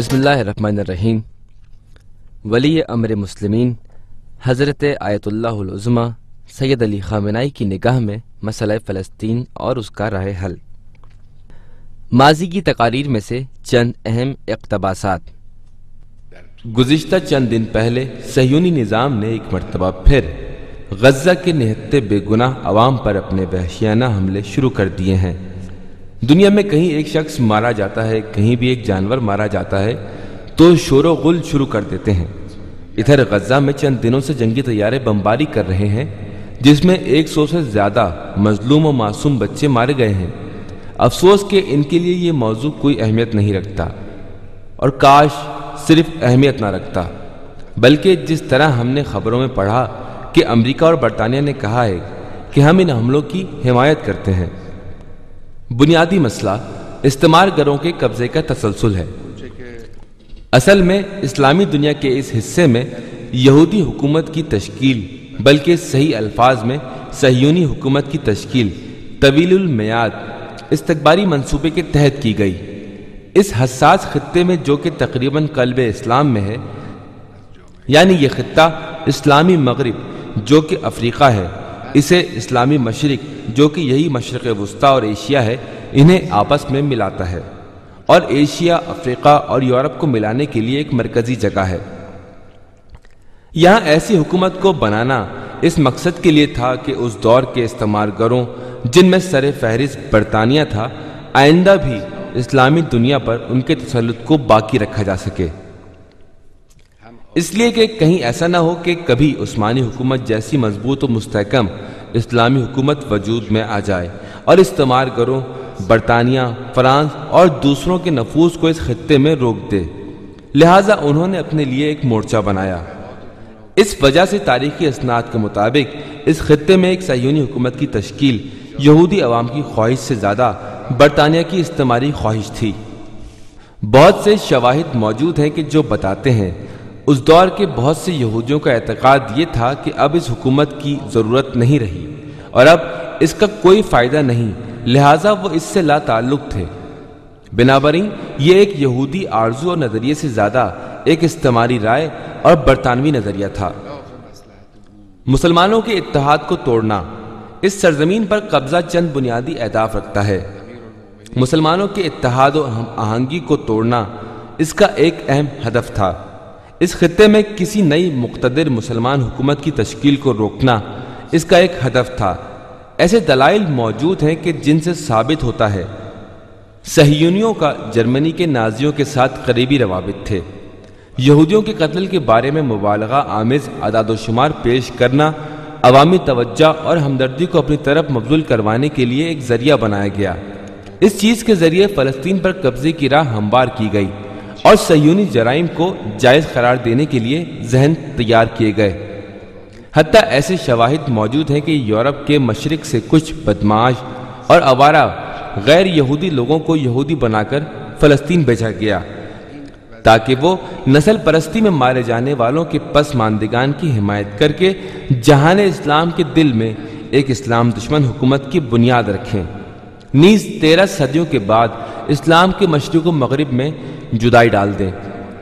بسم اللہ الرحمن الرحیم۔ ولی امر مسلمین حضرت آیت اللہ العظمی سید علی خامنہئی کی نگاہ میں مسئلہ فلسطین اور اس کا راہ حل۔ ماضی کی تقاریر میں سے چند اہم اقتباسات۔ گزشتہ چند دن پہلے صہیونی نظام نے ایک مرتبہ پھر غزہ کے نہتے بے گناہ عوام پر اپنے وحشیانہ حملے شروع کر دیے ہیں۔ دنیا میں کہیں ایک شخص مارا جاتا ہے، کہیں بھی ایک جانور مارا جاتا ہے تو شور و غل شروع کر دیتے ہیں۔ ادھر غزہ میں چند دنوں سے جنگی طیارے بمباری کر رہے ہیں جس میں 100 سے زیادہ مظلوم و معصوم بچے مارے گئے ہیں۔ افسوس کہ ان کے لیے یہ موضوع کوئی اہمیت نہیں رکھتا، اور کاش صرف اہمیت نہ رکھتا، بلکہ جس طرح ہم نے خبروں میں پڑھا کہ امریکہ اور برطانیہ نے کہا ہے کہ ہم ان حملوں کی حمایت کرتے ہیں۔ بنیادی مسئلہ استعمار گروں کے قبضے کا تسلسل ہے۔ اصل میں اسلامی دنیا کے اس حصے میں یہودی حکومت کی تشکیل، بلکہ صحیح الفاظ میں صہیونی حکومت کی تشکیل طویل المیعاد استکباری منصوبے کے تحت کی گئی۔ اس حساس خطے میں جو کہ تقریباً قلب اسلام میں ہے، یعنی یہ خطہ اسلامی مغرب جو کہ افریقہ ہے، اسے اسلامی مشرق جو کہ یہی مشرق وسطیٰ اور ایشیا ہے، انہیں آپس میں ملاتا ہے، اور ایشیا، افریقہ اور یورپ کو ملانے کے لیے ایک مرکزی جگہ ہے۔ یہاں ایسی حکومت کو بنانا اس مقصد کے لیے تھا کہ اس دور کے استعمار گروں، جن میں سر فہرست برطانیہ تھا، آئندہ بھی اسلامی دنیا پر ان کے تسلط کو باقی رکھا جا سکے، اس لیے کہ کہیں ایسا نہ ہو کہ کبھی عثمانی حکومت جیسی مضبوط و مستحکم اسلامی حکومت وجود میں آ جائے اور استعمار گروں برطانیہ، فرانس اور دوسروں کے نفوذ کو اس خطے میں روک دے۔ لہٰذا انہوں نے اپنے لیے ایک مورچہ بنایا۔ اس وجہ سے تاریخی اسناد کے مطابق اس خطے میں ایک صہیونی حکومت کی تشکیل یہودی عوام کی خواہش سے زیادہ برطانیہ کی استعماری خواہش تھی۔ بہت سے شواہد موجود ہیں کہ جو بتاتے ہیں اس دور کے بہت سے یہودیوں کا اعتقاد یہ تھا کہ اب اس حکومت کی ضرورت نہیں رہی اور اب اس کا کوئی فائدہ نہیں، لہٰذا وہ اس سے لا تعلق تھے۔ بنابراین یہ ایک یہودی آرزو اور نظریے سے زیادہ ایک استعماری رائے اور برطانوی نظریہ تھا۔ مسلمانوں کے اتحاد کو توڑنا اس سرزمین پر قبضہ چند بنیادی اہداف رکھتا ہے۔ مسلمانوں کے اتحاد و ہم آہنگی کو توڑنا اس کا ایک اہم ہدف تھا۔ اس خطے میں کسی نئی مقتدر مسلمان حکومت کی تشکیل کو روکنا اس کا ایک ہدف تھا۔ ایسے دلائل موجود ہیں کہ جن سے ثابت ہوتا ہے صہیونیوں کا جرمنی کے نازیوں کے ساتھ قریبی روابط تھے۔ یہودیوں کے قتل کے بارے میں مبالغہ آمیز اعداد و شمار پیش کرنا عوامی توجہ اور ہمدردی کو اپنی طرف مبذول کروانے کے لیے ایک ذریعہ بنایا گیا۔ اس چیز کے ذریعے فلسطین پر قبضے کی راہ ہموار کی گئی اور صہیونی جرائم کو جائز قرار دینے کے لیے ذہن تیار کیے گئے۔ حتیٰ ایسے شواہد موجود ہیں کہ یورپ کے مشرق سے کچھ بدمعاش اور آوارہ غیر یہودی لوگوں کو یہودی بنا کر فلسطین بھیجا گیا تاکہ وہ نسل پرستی میں مارے جانے والوں کے پسماندگان کی حمایت کر کے جہان اسلام کے دل میں ایک اسلام دشمن حکومت کی بنیاد رکھیں، نیز 13 صدیوں کے بعد اسلام کے مشرق و مغرب میں جدائی ڈال دیں۔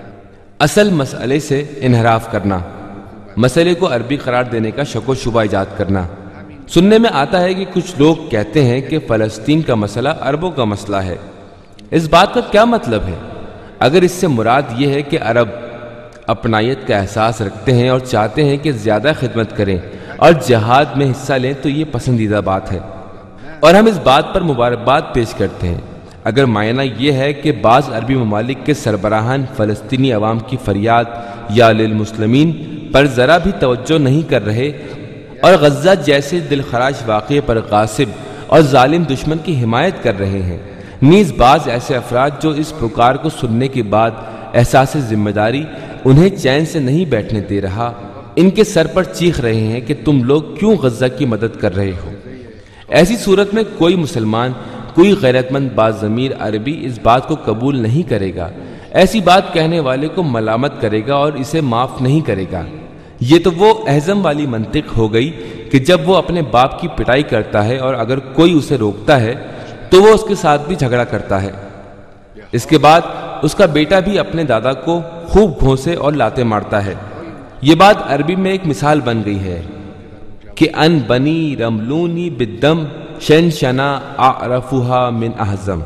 اصل مسئلے سے انحراف کرنا، مسئلے کو عربی قرار دینے کا شک و شبہ ایجاد کرنا۔ سننے میں آتا ہے کہ کچھ لوگ کہتے ہیں کہ فلسطین کا مسئلہ عربوں کا مسئلہ ہے۔ اس بات کا کیا مطلب ہے؟ اگر اس سے مراد یہ ہے کہ عرب اپنائیت کا احساس رکھتے ہیں اور چاہتے ہیں کہ زیادہ خدمت کریں اور جہاد میں حصہ لیں تو یہ پسندیدہ بات ہے اور ہم اس بات پر مبارکباد پیش کرتے ہیں۔ اگر معنی یہ ہے کہ بعض عربی ممالک کے سربراہان فلسطینی عوام کی فریاد یا للمسلمین پر ذرا بھی توجہ نہیں کر رہے اور غزہ جیسے دلخراش واقعے پر غاصب اور ظالم دشمن کی حمایت کر رہے ہیں، نیز بعض ایسے افراد جو اس پکار کو سننے کے بعد احساس ذمہ داری انہیں چین سے نہیں بیٹھنے دے رہا، ان کے سر پر چیخ رہے ہیں کہ تم لوگ کیوں غزہ کی مدد کر رہے ہو۔ ایسی صورت میں کوئی مسلمان، کوئی غیرت مند باضمیر عربی اس بات کو قبول نہیں کرے گا، ایسی بات کہنے والے کو ملامت کرے گا اور اسے معاف نہیں کرے گا۔ یہ تو وہ احزم والی منطق ہو گئی کہ جب وہ اپنے باپ کی پٹائی کرتا ہے اور اگر کوئی اسے روکتا ہے تو وہ اس کے ساتھ بھی جھگڑا کرتا ہے۔ اس کے بعد اس کا بیٹا بھی اپنے دادا کو خوب گھونسے اور لاتے مارتا ہے۔ یہ بات عربی میں ایک مثال بن گئی ہے کہ ان بنی رملونی بالدم شن شنا اعرفها من احزم۔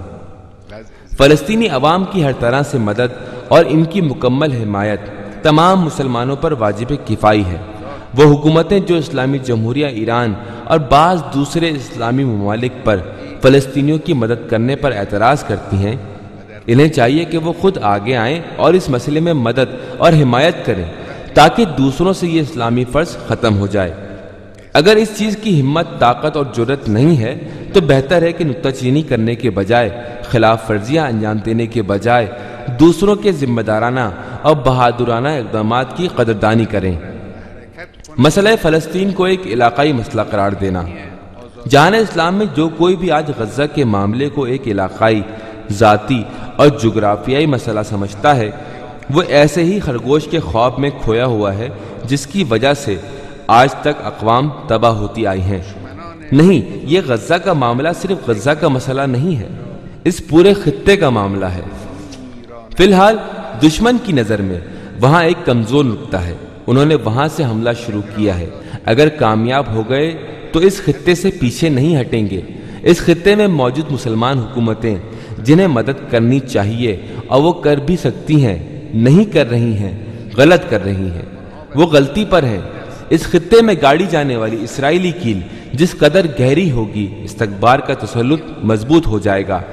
فلسطینی عوام کی ہر طرح سے مدد اور ان کی مکمل حمایت تمام مسلمانوں پر واجب کفائی ہے۔ وہ حکومتیں جو اسلامی جمہوریہ ایران اور بعض دوسرے اسلامی ممالک پر فلسطینیوں کی مدد کرنے پر اعتراض کرتی ہیں، انہیں چاہیے کہ وہ خود آگے آئیں اور اس مسئلے میں مدد اور حمایت کریں تاکہ دوسروں سے یہ اسلامی فرض ختم ہو جائے۔ اگر اس چیز کی ہمت، طاقت اور جرت نہیں ہے تو بہتر ہے کہ نکتہ چینی کرنے کے بجائے، خلاف ورزیاں انجام دینے کے بجائے دوسروں کے ذمہ دارانہ اور بہادرانہ اقدامات کی قدردانی کریں۔ مسئلہ فلسطین کو ایک علاقائی مسئلہ قرار دینا۔ جہان اسلام میں جو کوئی بھی آج غزہ کے معاملے کو ایک علاقائی، ذاتی اور جغرافیائی مسئلہ سمجھتا ہے، وہ ایسے ہی خرگوش کے خواب میں کھویا ہوا ہے جس کی وجہ سے آج تک اقوام تباہ ہوتی آئی ہیں۔ نہیں، یہ غزہ کا معاملہ صرف غزہ کا مسئلہ نہیں ہے، اس پورے خطے کا معاملہ ہے۔ فی الحال دشمن کی نظر میں وہاں ایک کمزور نقطہ ہے، انہوں نے وہاں سے حملہ شروع کیا ہے۔ اگر کامیاب ہو گئے تو اس خطے سے پیچھے نہیں ہٹیں گے۔ اس خطے میں موجود مسلمان حکومتیں جنہیں مدد کرنی چاہیے اور وہ کر بھی سکتی ہیں، نہیں کر رہی ہیں، غلط کر رہی ہیں، وہ غلطی پر ہیں۔ اس خطے میں گاڑی جانے والی اسرائیلی کیل جس قدر گہری ہوگی، استکبار کا تسلط مضبوط ہو جائے گا۔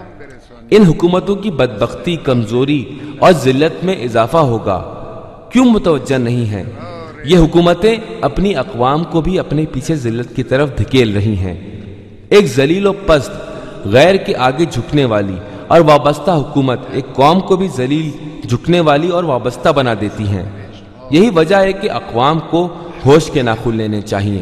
ان حکومتوں کی بدبختی، کمزوری اور ذلت میں اضافہ ہوگا۔ کیوں متوجہ نہیں ہیں؟ یہ حکومتیں اپنی اقوام کو بھی اپنے پیچھے ذلت کی طرف دھکیل رہی ہیں۔ ایک ذلیل و پست، غیر کے آگے جھکنے والی اور وابستہ حکومت ایک قوم کو بھی ذلیل، جھکنے والی اور وابستہ بنا دیتی ہیں۔ یہی وجہ ہے کہ اقوام کو ہوش کے ناخن لینے چاہیے۔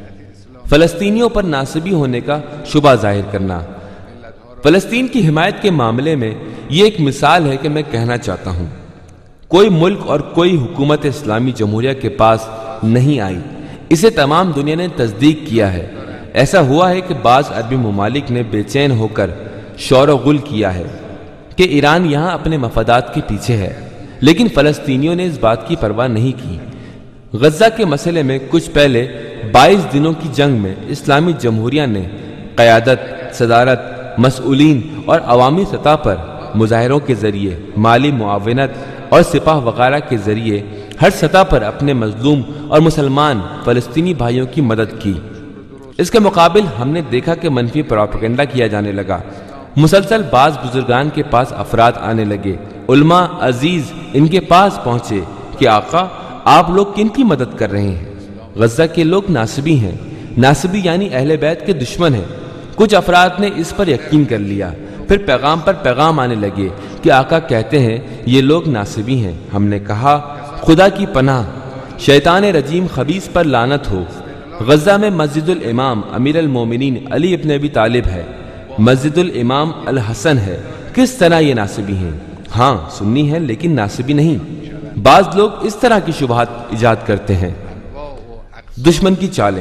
فلسطینیوں پر ناصبی ہونے کا شبہ ظاہر کرنا۔ فلسطین کی حمایت کے معاملے میں یہ ایک مثال ہے کہ میں کہنا چاہتا ہوں، کوئی ملک اور کوئی حکومت اسلامی جمہوریہ کے پاس نہیں آئی، اسے تمام دنیا نے تصدیق کیا ہے۔ ایسا ہوا ہے کہ بعض عربی ممالک نے بے چین ہو کر شور و غل کیا ہے کہ ایران یہاں اپنے مفادات کے پیچھے ہے، لیکن فلسطینیوں نے اس بات کی پرواہ نہیں کی۔ غزہ کے مسئلے میں کچھ پہلے 22 دنوں کی جنگ میں اسلامی جمہوریہ نے قیادت، صدارت، مسئولین اور عوامی سطح پر مظاہروں کے ذریعے، مالی معاونت اور سپاہ وغیرہ کے ذریعے ہر سطح پر اپنے مظلوم اور مسلمان فلسطینی بھائیوں کی مدد کی۔ اس کے مقابل ہم نے دیکھا کہ منفی پروپیگنڈا کیا جانے لگا۔ مسلسل بعض بزرگان کے پاس افراد آنے لگے، علماء عزیز ان کے پاس پہنچے کہ آقا آپ لوگ کن کی مدد کر رہے ہیں؟ غزہ کے لوگ ناصبی ہیں۔ ناصبی یعنی اہل بیت کے دشمن ہیں۔ کچھ افراد نے اس پر یقین کر لیا، پھر پیغام پر پیغام آنے لگے کہ آقا کہتے ہیں یہ لوگ ناصبی ہیں۔ ہم نے کہا خدا کی پناہ، شیطان رجیم خبیث پر لعنت ہو۔ غزہ میں مسجد الامام امیر المومنین علی ابن ابی طالب ہے، مسجد الامام الحسن ہے، کس طرح یہ ناصبی ہیں؟ ہاں سنی ہے لیکن ناصبی نہیں۔ بعض لوگ اس طرح کی شبہات ایجاد کرتے ہیں۔ دشمن کی چالیں،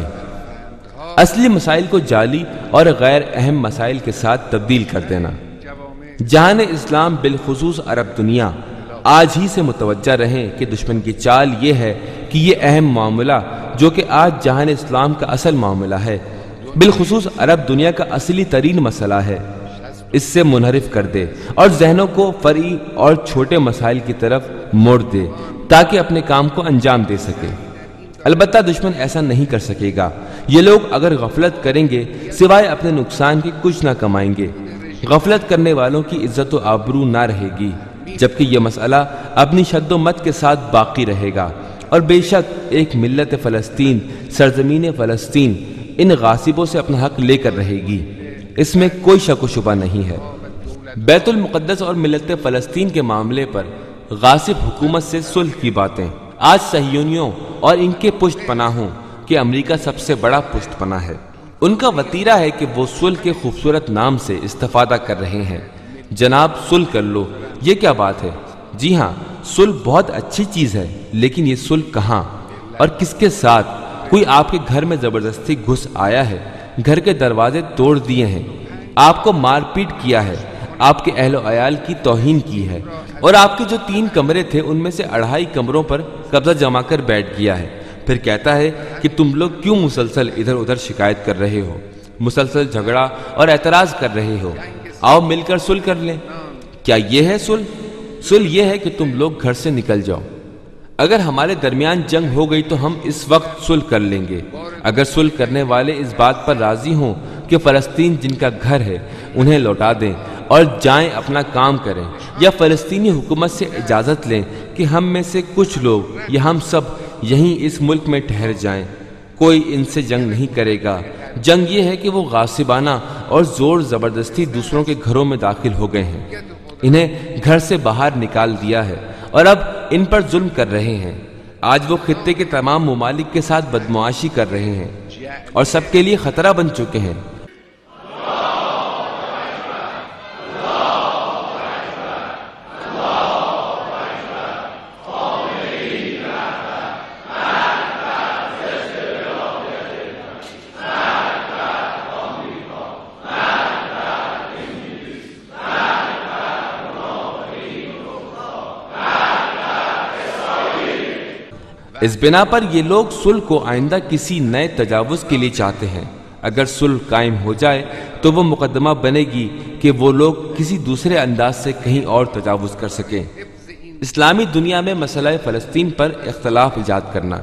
اصلی مسائل کو جعلی اور غیر اہم مسائل کے ساتھ تبدیل کر دینا۔ جہان اسلام بالخصوص عرب دنیا آج ہی سے متوجہ رہیں کہ دشمن کی چال یہ ہے کہ یہ اہم معاملہ جو کہ آج جہان اسلام کا اصل معاملہ ہے، بالخصوص عرب دنیا کا اصلی ترین مسئلہ ہے، اس سے منحرف کر دے اور ذہنوں کو فرعی اور چھوٹے مسائل کی طرف موڑ دے تاکہ اپنے کام کو انجام دے سکے۔ البتہ دشمن ایسا نہیں کر سکے گا۔ یہ لوگ اگر غفلت کریں گے سوائے اپنے نقصان کے کچھ نہ کمائیں گے۔ غفلت کرنے والوں کی عزت و آبرو نہ رہے گی، جبکہ یہ مسئلہ اپنی شد و مت کے ساتھ باقی رہے گا۔ اور بے شک ایک ملت فلسطین، سرزمین فلسطین ان غاصبوں سے اپنا حق لے کر رہے گی، اس میں کوئی شک و شبہ نہیں ہے۔ بیت المقدس اور ملت فلسطین کے معاملے پر غاصب حکومت سے صلح کی باتیں آج صہیونیوں اور ان کے پشت پناہوں کہ امریکہ سب سے بڑا پشت پناہ ہے، ان کا وتیرہ ہے کہ وہ صلح کے خوبصورت نام سے استفادہ کر رہے ہیں۔ جناب صلح کر لو، یہ کیا بات ہے؟ جی ہاں، صلح بہت اچھی چیز ہے، لیکن یہ صلح کہاں اور کس کے ساتھ؟ کوئی آپ کے گھر میں زبردستی گھس آیا ہے، گھر کے دروازے توڑ دیے ہیں، آپ کو مار پیٹ کیا ہے، آپ کے اہل و عیال کی توہین کی ہے اور آپ کے جو 3 کمرے تھے ان میں سے 2.5 کمروں پر قبضہ جما کر بیٹھ گیا ہے۔ پھر کہتا ہے کہ تم لوگ کیوں مسلسل ادھر ادھر شکایت کر رہے ہو، مسلسل جھگڑا اور اعتراض کر رہے ہو، آؤ مل کر صلح کر لیں۔ کیا یہ ہے صلح؟ صلح یہ ہے کہ تم لوگ گھر سے نکل جاؤ۔ اگر ہمارے درمیان جنگ ہو گئی تو ہم اس وقت صلح کر لیں گے۔ اگر صلح کرنے والے اس بات پر راضی ہوں کہ فلسطین جن کا گھر ہے انہیں لوٹا دیں اور جائیں اپنا کام کریں، یا فلسطینی حکومت سے اجازت لیں کہ ہم میں سے کچھ لوگ یا ہم سب یہیں اس ملک میں ٹھہر جائیں، کوئی ان سے جنگ نہیں کرے گا۔ جنگ یہ ہے کہ وہ غاصبانہ اور زور زبردستی دوسروں کے گھروں میں داخل ہو گئے ہیں، انہیں گھر سے باہر نکال دیا ہے اور اب ان پر ظلم کر رہے ہیں۔ آج وہ خطے کے تمام ممالک کے ساتھ بدمعاشی کر رہے ہیں اور سب کے لیے خطرہ بن چکے ہیں۔ اس بنا پر یہ لوگ صلح کو آئندہ کسی نئے تجاوز کے لیے چاہتے ہیں۔ اگر صلح قائم ہو جائے تو وہ مقدمہ بنے گی کہ وہ لوگ کسی دوسرے انداز سے کہیں اور تجاوز کر سکیں۔ اسلامی دنیا میں مسئلہ فلسطین پر اختلاف ایجاد کرنا۔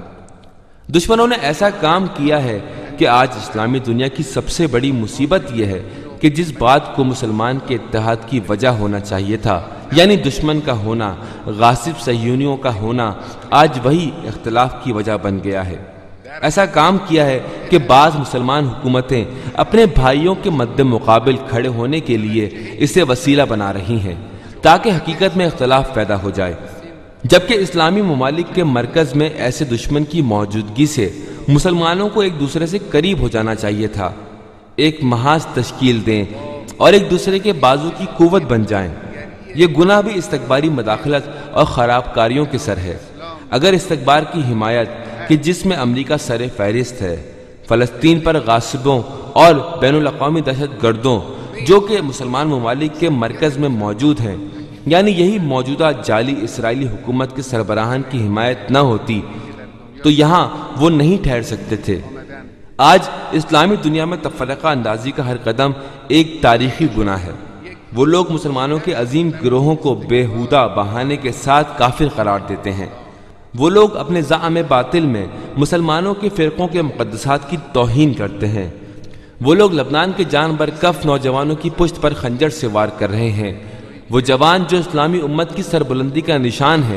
دشمنوں نے ایسا کام کیا ہے کہ آج اسلامی دنیا کی سب سے بڑی مصیبت یہ ہے کہ جس بات کو مسلمان کے اتحاد کی وجہ ہونا چاہیے تھا، یعنی دشمن کا ہونا، غاصب صہیونیوں کا ہونا، آج وہی اختلاف کی وجہ بن گیا ہے۔ ایسا کام کیا ہے کہ بعض مسلمان حکومتیں اپنے بھائیوں کے مد مقابل کھڑے ہونے کے لیے اسے وسیلہ بنا رہی ہیں تاکہ حقیقت میں اختلاف پیدا ہو جائے، جبکہ اسلامی ممالک کے مرکز میں ایسے دشمن کی موجودگی سے مسلمانوں کو ایک دوسرے سے قریب ہو جانا چاہیے تھا، ایک محاذ تشکیل دیں اور ایک دوسرے کے بازو کی قوت بن جائیں۔ یہ گناہ بھی استکباری مداخلت اور خراب کاریوں کے سر ہے۔ اگر استکبار کی حمایت کہ جس میں امریکہ سر فہرست ہے، فلسطین پر غاصبوں اور بین الاقوامی دہشت گردوں جو کہ مسلمان ممالک کے مرکز میں موجود ہیں، یعنی یہی موجودہ جعلی اسرائیلی حکومت کے سربراہان کی حمایت نہ ہوتی تو یہاں وہ نہیں ٹھہر سکتے تھے۔ آج اسلامی دنیا میں تفرقہ اندازی کا ہر قدم ایک تاریخی گناہ ہے۔ وہ لوگ مسلمانوں کے عظیم گروہوں کو بےہودہ بہانے کے ساتھ کافر قرار دیتے ہیں۔ وہ لوگ اپنے زعم باطل میں مسلمانوں کے فرقوں کے مقدسات کی توہین کرتے ہیں۔ وہ لوگ لبنان کے جان برکف نوجوانوں کی پشت پر خنجر سے وار کر رہے ہیں، وہ جوان جو اسلامی امت کی سربلندی کا نشان ہیں۔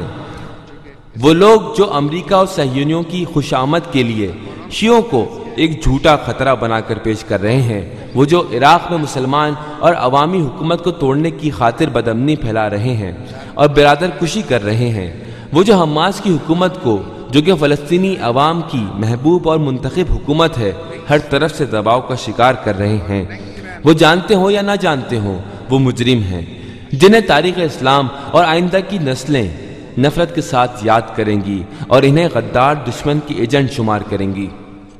وہ لوگ جو امریکہ اور صہیونیوں کی خوش آمد کے لیے شیعوں کو ایک جھوٹا خطرہ بنا کر پیش کر رہے ہیں، وہ جو عراق میں مسلمان اور عوامی حکومت کو توڑنے کی خاطر بدامنی پھیلا رہے ہیں اور برادر کشی کر رہے ہیں، وہ جو حماس کی حکومت کو جو کہ فلسطینی عوام کی محبوب اور منتخب حکومت ہے ہر طرف سے دباؤ کا شکار کر رہے ہیں، وہ جانتے ہوں یا نہ جانتے ہوں وہ مجرم ہیں جنہیں تاریخ اسلام اور آئندہ کی نسلیں نفرت کے ساتھ یاد کریں گی اور انہیں غدار دشمن کی ایجنٹ شمار کریں گی۔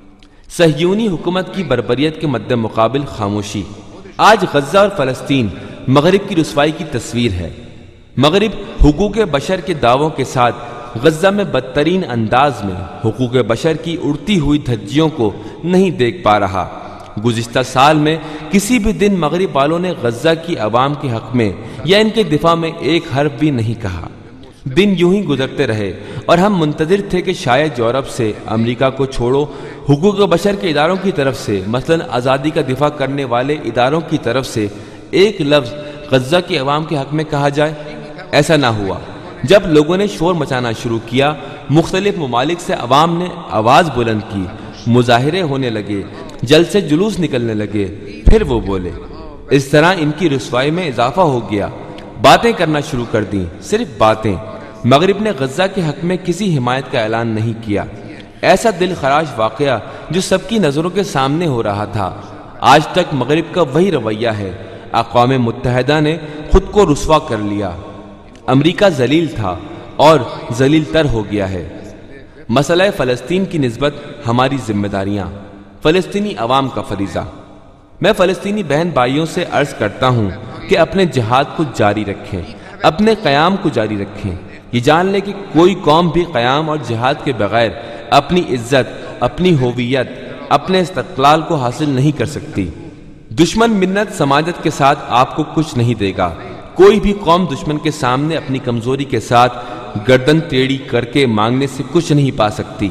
صہیونی حکومت کی بربریت کے مد مقابل خاموشی۔ آج غزہ اور فلسطین مغرب کی رسوائی کی تصویر ہے۔ مغرب حقوق بشر کے دعووں کے ساتھ غزہ میں بدترین انداز میں حقوق بشر کی اڑتی ہوئی دھجیوں کو نہیں دیکھ پا رہا۔ گزشتہ سال میں کسی بھی دن مغرب والوں نے غزہ کی عوام کے حق میں یا ان کے دفاع میں ایک حرف بھی نہیں کہا۔ دن یوں ہی گزرتے رہے اور ہم منتظر تھے کہ شاید یورپ سے، امریکہ کو چھوڑو، حقوق بشر کے اداروں کی طرف سے، مثلا آزادی کا دفاع کرنے والے اداروں کی طرف سے ایک لفظ غزہ کے عوام کے حق میں کہا جائے۔ ایسا نہ ہوا۔ جب لوگوں نے شور مچانا شروع کیا، مختلف ممالک سے عوام نے آواز بلند کی، مظاہرے ہونے لگے، جلسے جلوس نکلنے لگے، پھر وہ بولے۔ اس طرح ان کی رسوائی میں اضافہ ہو گیا، باتیں کرنا شروع کر دیں، صرف باتیں۔ مغرب نے غزہ کے حق میں کسی حمایت کا اعلان نہیں کیا۔ ایسا دل خراش واقعہ جو سب کی نظروں کے سامنے ہو رہا تھا، آج تک مغرب کا وہی رویہ ہے۔ اقوام متحدہ نے خود کو رسوا کر لیا۔ امریکہ ذلیل تھا اور ذلیل تر ہو گیا ہے۔ مسئلہ فلسطین کی نسبت ہماری ذمہ داریاں، فلسطینی عوام کا فریضہ۔ میں فلسطینی بہن بھائیوں سے عرض کرتا ہوں کہ اپنے جہاد کو جاری رکھیں، اپنے قیام کو جاری رکھیں۔ یہ جان لیں کہ کوئی قوم بھی قیام اور جہاد کے بغیر اپنی عزت، اپنی ہویت، اپنے استقلال کو حاصل نہیں کر سکتی۔ دشمن منت سماجت کے ساتھ آپ کو کچھ نہیں دے گا۔ کوئی بھی قوم دشمن کے سامنے اپنی کمزوری کے ساتھ گردن ٹیڑھی کر کے مانگنے سے کچھ نہیں پا سکتی۔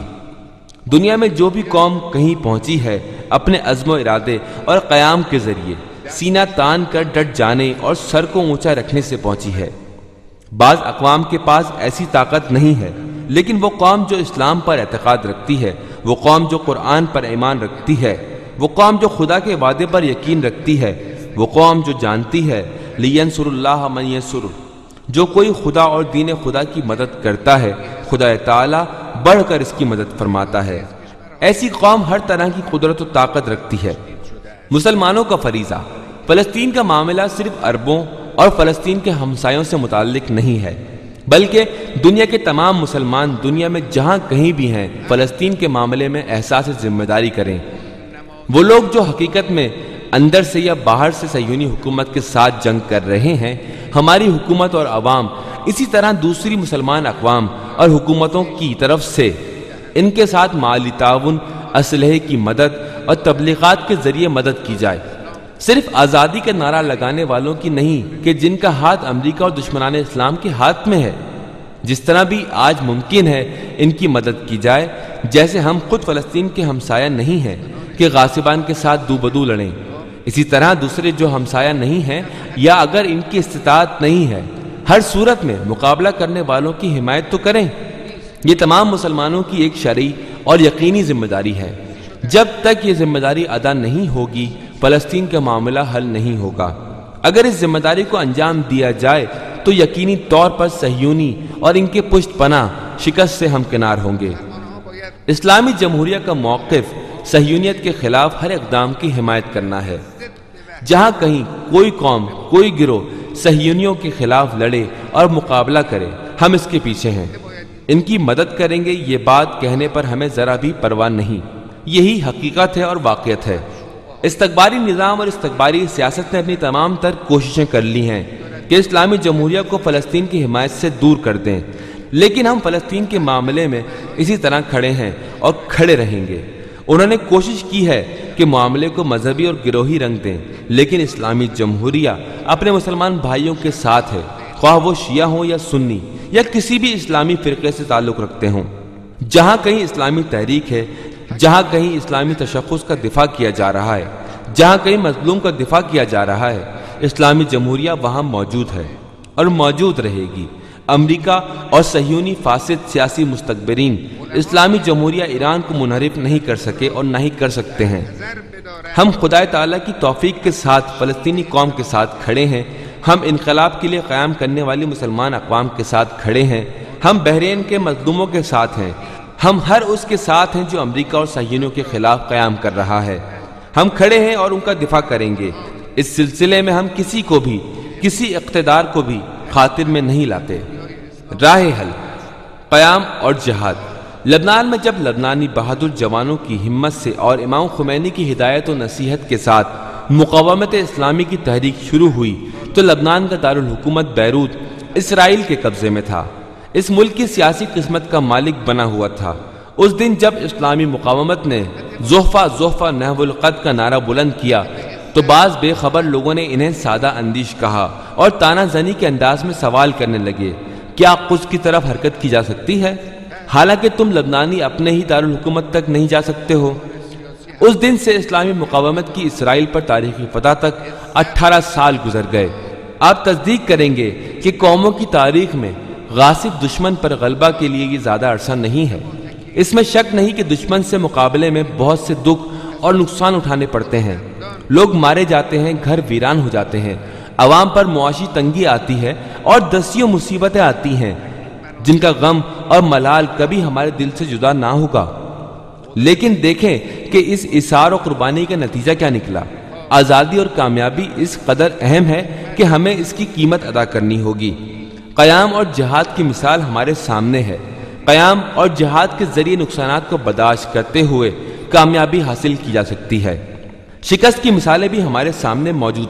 دنیا میں جو بھی قوم کہیں پہنچی ہے اپنے عزم و ارادے اور قیام کے ذریعے سینہ تان کر ڈٹ جانے اور سر کو اونچا رکھنے سے پہنچی ہے۔ بعض اقوام کے پاس ایسی طاقت نہیں ہے، لیکن وہ قوم جو اسلام پر اعتقاد رکھتی ہے، وہ قوم جو قرآن پر ایمان رکھتی ہے، وہ قوم جو خدا کے وعدے پر یقین رکھتی ہے، وہ قوم جو جانتی ہے لینصر اللہ من ینصرہ، جو کوئی خدا اور دین خدا کی مدد کرتا ہے خدا تعالی بڑھ کر اس کی مدد فرماتا ہے۔ ایسی قوم ہر طرح کی قدرت و طاقت رکھتی ہے۔ مسلمانوں کا فریضہ فلسطین کا معاملہ صرف عربوں اور فلسطین کے ہمسایوں سے متعلق نہیں ہے، بلکہ دنیا کے تمام مسلمان دنیا میں جہاں کہیں بھی ہیں فلسطین کے معاملے میں احساس ذمہ داری کریں۔ وہ لوگ جو حقیقت میں اندر سے یا باہر سے صہیونی حکومت کے ساتھ جنگ کر رہے ہیں، ہماری حکومت اور عوام اسی طرح دوسری مسلمان اقوام اور حکومتوں کی طرف سے ان کے ساتھ مالی تعاون، اسلحے کی مدد اور تبلیغات کے ذریعے مدد کی جائے۔ صرف آزادی کا نعرہ لگانے والوں کی نہیں کہ جن کا ہاتھ امریکہ اور دشمنان اسلام کے ہاتھ میں ہے۔ جس طرح بھی آج ممکن ہے ان کی مدد کی جائے، جیسے ہم خود فلسطین کے ہمسایہ نہیں ہیں کہ غاصبان کے ساتھ دو بدو لڑیں، اسی طرح دوسرے جو ہمسایہ نہیں ہیں یا اگر ان کی استطاعت نہیں ہے، ہر صورت میں مقابلہ کرنے والوں کی حمایت تو کریں۔ یہ تمام مسلمانوں کی ایک شرعی اور یقینی ذمہ داری ہے۔ جب تک یہ ذمہ داری ادا نہیں ہوگی فلسطین کا معاملہ حل نہیں ہوگا۔ اگر اس ذمہ داری کو انجام دیا جائے تو یقینی طور پر صہیونی اور ان کے پشت پناہ شکست سے ہمکنار ہوں گے۔ اسلامی جمہوریہ کا موقف صہیونیت کے خلاف ہر اقدام کی حمایت کرنا ہے۔ جہاں کہیں کوئی قوم، کوئی گروہ صہیونیوں کے خلاف لڑے اور مقابلہ کرے، ہم اس کے پیچھے ہیں، ان کی مدد کریں گے۔ یہ بات کہنے پر ہمیں ذرا بھی پرواہ نہیں، یہی حقیقت ہے اور واقعیت ہے۔ استکباری نظام اور استکباری سیاست نے اپنی تمام تر کوششیں کر لی ہیں کہ اسلامی جمہوریہ کو فلسطین کی حمایت سے دور کر دیں، لیکن ہم فلسطین کے معاملے میں اسی طرح کھڑے ہیں اور کھڑے رہیں گے۔ انہوں نے کوشش کی ہے کہ معاملے کو مذہبی اور گروہی رنگ دیں، لیکن اسلامی جمہوریہ اپنے مسلمان بھائیوں کے ساتھ ہے، خواہ وہ شیعہ ہوں یا سنی یا کسی بھی اسلامی فرقے سے تعلق رکھتے ہوں۔ جہاں کہیں اسلامی تحریک ہے، جہاں کہیں اسلامی تشخص کا دفاع کیا جا رہا ہے، جہاں کہیں مظلوم کا دفاع کیا جا رہا ہے، اسلامی جمہوریہ وہاں موجود ہے اور موجود رہے گی۔ امریکہ اور صہیونی فاسد سیاسی مستکبرین اسلامی جمہوریہ ایران کو منحرف نہیں کر سکے اور نہ ہی کر سکتے ہیں۔ ہم خدا تعالیٰ کی توفیق کے ساتھ فلسطینی قوم کے ساتھ کھڑے ہیں، ہم انقلاب کے لیے قیام کرنے والی مسلمان اقوام کے ساتھ کھڑے ہیں، ہم بحرین کے مظلوموں کے ساتھ ہیں، ہم ہر اس کے ساتھ ہیں جو امریکہ اور صہیونیوں کے خلاف قیام کر رہا ہے۔ ہم کھڑے ہیں اور ان کا دفاع کریں گے۔ اس سلسلے میں ہم کسی کو بھی، کسی اقتدار کو بھی خاطر میں نہیں لاتے۔ راہ حل، قیام اور جہاد۔ لبنان میں جب لبنانی بہادر جوانوں کی ہمت سے اور امام خمینی کی ہدایت و نصیحت کے ساتھ مقاومت اسلامی کی تحریک شروع ہوئی تو لبنان کا دارالحکومت بیروت اسرائیل کے قبضے میں تھا۔ اس ملک کی سیاسی قسمت کا مالک بنا ہوا تھا۔ اس دن جب اسلامی مقاومت نے زحفہ زحفہ نحو القد کا نعرہ بلند کیا تو بعض بے خبر لوگوں نے انہیں سادہ اندیش کہا اور تانا زنی کے انداز میں سوال کرنے لگے، کیا قدس کی طرف حرکت کی جا سکتی ہے؟ حالانکہ تم لبنانی اپنے ہی دارالحکومت تک نہیں جا سکتے ہو۔ اس دن سے اسلامی مقاومت کی اسرائیل پر تاریخی فتح تک 18 سال گزر گئے۔ آپ تصدیق کریں گے کہ قوموں کی تاریخ میں غاصب دشمن پر غلبہ کے لیے یہ زیادہ عرصہ نہیں ہے۔ اس میں شک نہیں کہ دشمن سے مقابلے میں بہت سے دکھ اور نقصان اٹھانے پڑتے ہیں، لوگ مارے جاتے ہیں، گھر ویران ہو جاتے ہیں، عوام پر معاشی تنگی آتی ہے اور دسیوں مصیبتیں آتی ہیں جن کا غم اور ملال کبھی ہمارے دل سے جدا نہ ہوگا۔ لیکن دیکھیں کہ اس اثار و قربانی کا نتیجہ کیا نکلا۔ آزادی اور کامیابی اس قدر اہم ہے کہ ہمیں اس کی قیمت ادا کرنی ہوگی۔ قیام اور جہاد کی مثال ہمارے سامنے ہے۔ قیام اور جہاد کے ذریعے نقصانات کو برداشت کرتے ہوئے کامیابی حاصل کی جا سکتی ہے۔ شکست کی مثالیں بھی ہمارے سامنے موجود ہیں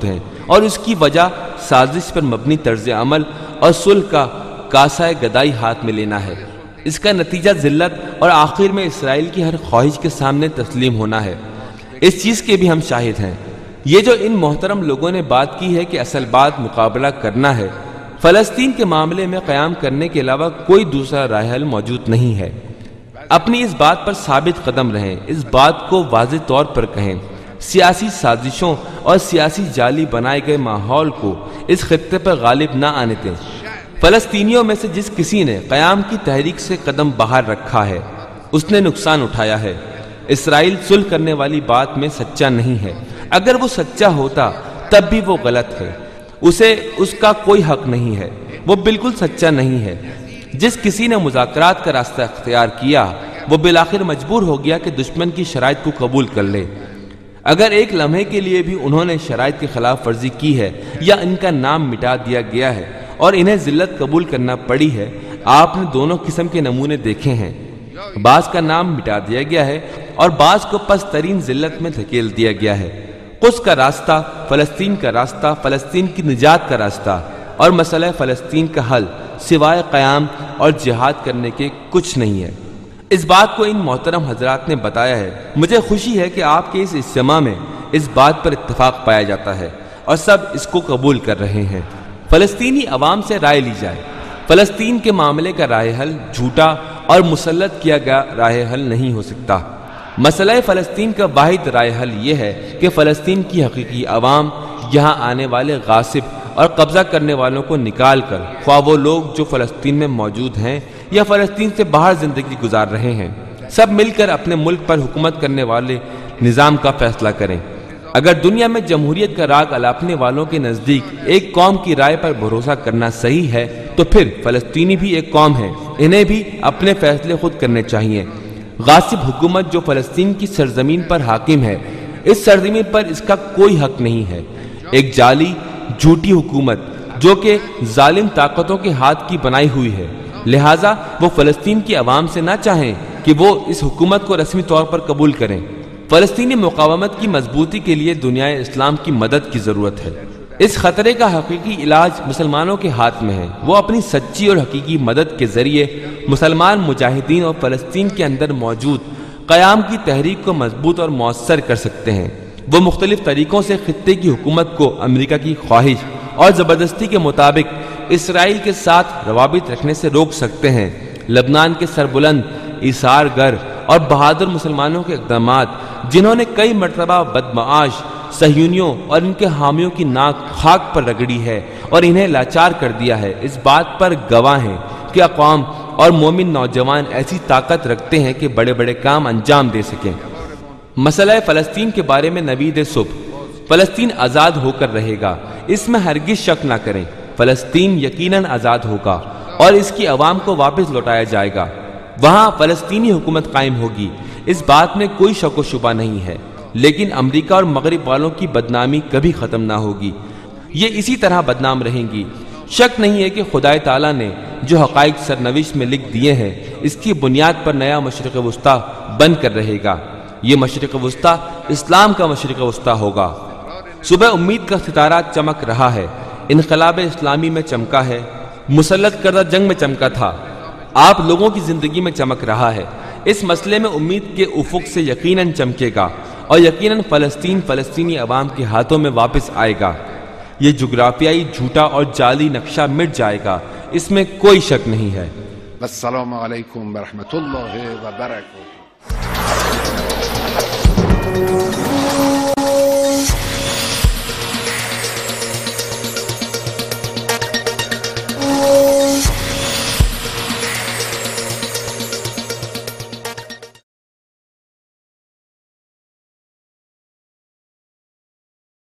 اور اس کی وجہ سازش پر مبنی طرز عمل اور صلح کا کاسہ گدائی ہاتھ میں لینا ہے۔ اس کا نتیجہ ذلت اور آخر میں اسرائیل کی ہر خواہش کے سامنے تسلیم ہونا ہے۔ اس چیز کے بھی ہم شاہد ہیں۔ یہ جو ان محترم لوگوں نے بات کی ہے کہ اصل بات مقابلہ کرنا ہے، فلسطین کے معاملے میں قیام کرنے کے علاوہ کوئی دوسرا راہ حل موجود نہیں ہے۔ اپنی اس بات پر ثابت قدم رہیں، اس بات کو واضح طور پر کہیں۔ سیاسی سازشوں اور سیاسی جعلی بنائے گئے ماحول کو اس خطے پر غالب نہ آنے دیں۔ فلسطینیوں میں سے جس کسی نے قیام کی تحریک سے قدم باہر رکھا ہے، اس نے نقصان اٹھایا ہے۔ اسرائیل صلح کرنے والی بات میں سچا نہیں ہے۔ اگر وہ سچا ہوتا تب بھی وہ غلط ہے، اسے اس کا کوئی حق نہیں ہے، وہ بالکل سچا نہیں ہے۔ جس کسی نے مذاکرات کا راستہ اختیار کیا، وہ بالآخر مجبور ہو گیا کہ دشمن کی شرائط کو قبول کر لے۔ اگر ایک لمحے کے لیے بھی انہوں نے شرائط کی خلاف ورزی کی ہے یا ان کا نام مٹا دیا گیا ہے اور انہیں ذلت قبول کرنا پڑی ہے، آپ نے دونوں قسم کے نمونے دیکھے ہیں۔ بعض کا نام مٹا دیا گیا ہے اور بعض کو پست ترین ذلت میں دھکیل دیا گیا ہے۔ قدس کا راستہ، فلسطین کا راستہ، فلسطین کی نجات کا راستہ اور مسئلہ فلسطین کا حل سوائے قیام اور جہاد کرنے کے کچھ نہیں ہے۔ اس بات کو ان محترم حضرات نے بتایا ہے۔ مجھے خوشی ہے کہ آپ کے اس اجتماع میں اس بات پر اتفاق پایا جاتا ہے اور سب اس کو قبول کر رہے ہیں۔ فلسطینی عوام سے رائے لی جائے۔ فلسطین کے معاملے کا راہ حل جھوٹا اور مسلط کیا گیا راہ حل نہیں ہو سکتا۔ مسئلہ فلسطین کا واحد راہ حل یہ ہے کہ فلسطین کی حقیقی عوام یہاں آنے والے غاصب اور قبضہ کرنے والوں کو نکال کر، خواہ وہ لوگ جو فلسطین میں موجود ہیں یا فلسطین سے باہر زندگی گزار رہے ہیں، سب مل کر اپنے ملک پر حکومت کرنے والے نظام کا فیصلہ کریں۔ اگر دنیا میں جمہوریت کا راگ الاپنے والوں کے نزدیک ایک قوم کی رائے پر بھروسہ کرنا صحیح ہے، تو پھر فلسطینی بھی ایک قوم ہے، انہیں بھی اپنے فیصلے خود کرنے چاہیے۔ غاصب حکومت جو فلسطین کی سرزمین پر حاکم ہے، اس سرزمین پر اس کا کوئی حق نہیں ہے۔ ایک جعلی جھوٹی حکومت جو کہ ظالم طاقتوں کے ہاتھ کی بنائی ہوئی ہے، لہٰذا وہ فلسطین کی عوام سے نہ چاہیں کہ وہ اس حکومت کو رسمی طور پر قبول کریں۔ فلسطینی مقاومت کی مضبوطی کے لیے دنیا اسلام کی مدد کی ضرورت ہے۔ اس خطرے کا حقیقی علاج مسلمانوں کے ہاتھ میں ہے۔ وہ اپنی سچی اور حقیقی مدد کے ذریعے مسلمان مجاہدین اور فلسطین کے اندر موجود قیام کی تحریک کو مضبوط اور مؤثر کر سکتے ہیں۔ وہ مختلف طریقوں سے خطے کی حکومت کو امریکہ کی خواہش اور زبردستی کے مطابق اسرائیل کے ساتھ روابط رکھنے سے روک سکتے ہیں۔ لبنان کے سربلند ایثار گر اور بہادر مسلمانوں کے اقدامات، جنہوں نے کئی مرتبہ بدمعاش صہیونیوں اور ان کے حامیوں کی ناک خاک پر رگڑی ہے اور انہیں لاچار کر دیا ہے، اس بات پر گواہ ہیں کہ اقوام اور مومن نوجوان ایسی طاقت رکھتے ہیں کہ بڑے بڑے کام انجام دے سکیں۔ مسئلہ فلسطین کے بارے میں نوید صبح، فلسطین آزاد ہو کر رہے گا، اس میں ہرگز شک نہ کریں۔ فلسطین یقیناً آزاد ہوگا اور اس کی عوام کو واپس لوٹایا جائے گا۔ وہاں فلسطینی حکومت قائم ہوگی، اس بات میں کوئی شک و شبہ نہیں ہے۔ لیکن امریکہ اور مغرب والوں کی بدنامی کبھی ختم نہ ہوگی، یہ اسی طرح بدنام رہیں گی۔ شک نہیں ہے کہ خدا تعالیٰ نے جو حقائق سرنوشت میں لکھ دیے ہیں، اس کی بنیاد پر نیا مشرق وسطیٰ بن کر رہے گا۔ یہ مشرق وسطیٰ اسلام کا مشرق وسطیٰ ہوگا۔ صبح امید کا ستارہ چمک رہا ہے، انقلاب اسلامی میں چمکا ہے، مسلط کردہ جنگ میں چمکا تھا، آپ لوگوں کی زندگی میں چمک رہا ہے۔ اس مسئلے میں امید کے افق سے یقیناً چمکے گا اور یقیناً فلسطین فلسطینی عوام کے ہاتھوں میں واپس آئے گا۔ یہ جغرافیائی جھوٹا اور جعلی نقشہ مٹ جائے گا، اس میں کوئی شک نہیں ہے۔ السلام علیکم ورحمۃ اللہ وبرکاتہ۔